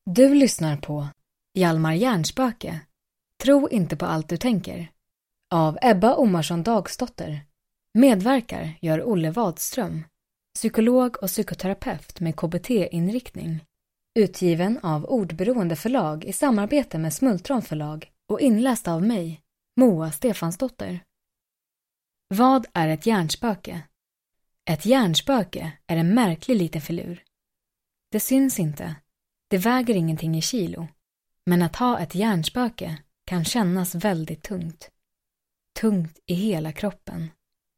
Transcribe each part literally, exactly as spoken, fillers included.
Du lyssnar på Hjalmar Hjärnspöke. Tro inte på allt du tänker. Av Ebba Omarsson Dagsdotter. Medverkar gör Olle Wadström. Psykolog och psykoterapeut med K B T-inriktning. Utgiven av Ordberoende förlag i samarbete med Smultron förlag och inläst av mig, Moa Stefansdotter. Vad är ett hjärnspöke? Ett hjärnspöke är en märklig liten filur. Det syns inte. Det väger ingenting i kilo. Men att ha ett hjärnspöke kan kännas väldigt tungt. Tungt i hela kroppen.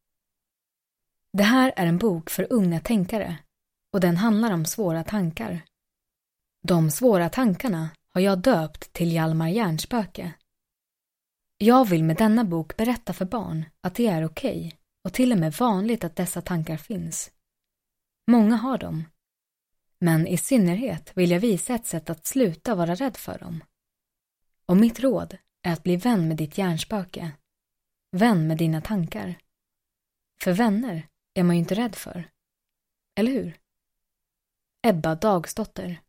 Det här är en bok för unga tänkare och den handlar om svåra tankar. De svåra tankarna har jag döpt till Hjalmar Hjärnspöke. Jag vill med denna bok berätta för barn att det är okej och till och med vanligt att dessa tankar finns. Många har dem. Men i synnerhet vill jag visa ett sätt att sluta vara rädd för dem. Och mitt råd är att bli vän med ditt hjärnspöke. Vän med dina tankar. För vänner är man ju inte rädd för. Eller hur? Ebba Dagsdotter.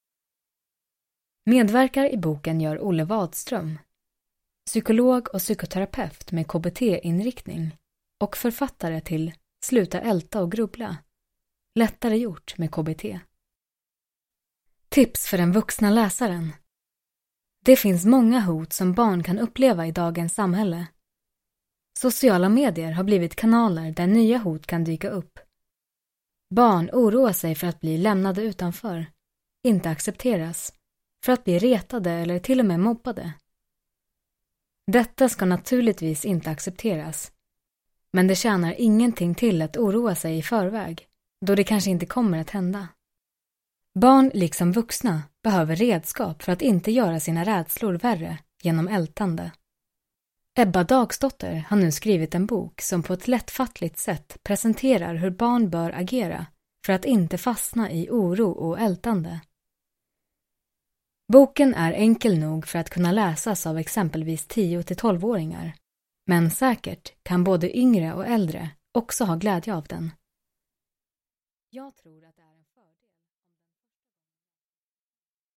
Medverkar i boken gör Olle Wadström. Psykolog och psykoterapeut med K B T-inriktning. Och författare till Sluta älta och grubbla. Lättare gjort med K B T. Tips för den vuxna läsaren. Det finns många hot som barn kan uppleva i dagens samhälle. Sociala medier har blivit kanaler där nya hot kan dyka upp. Barn oroar sig för att bli lämnade utanför, inte accepteras, för att bli retade eller till och med mobbade. Detta ska naturligtvis inte accepteras. Men det tjänar ingenting till att oroa sig i förväg, då det kanske inte kommer att hända. Barn liksom vuxna behöver redskap för att inte göra sina rädslor värre genom ältande. Ebba Dagsdotter har nu skrivit en bok som på ett lättfattligt sätt presenterar hur barn bör agera för att inte fastna i oro och ältande. Boken är enkel nog för att kunna läsas av exempelvis tio till tolv-åringar, men säkert kan både yngre och äldre också ha glädje av den. Jag tror att det är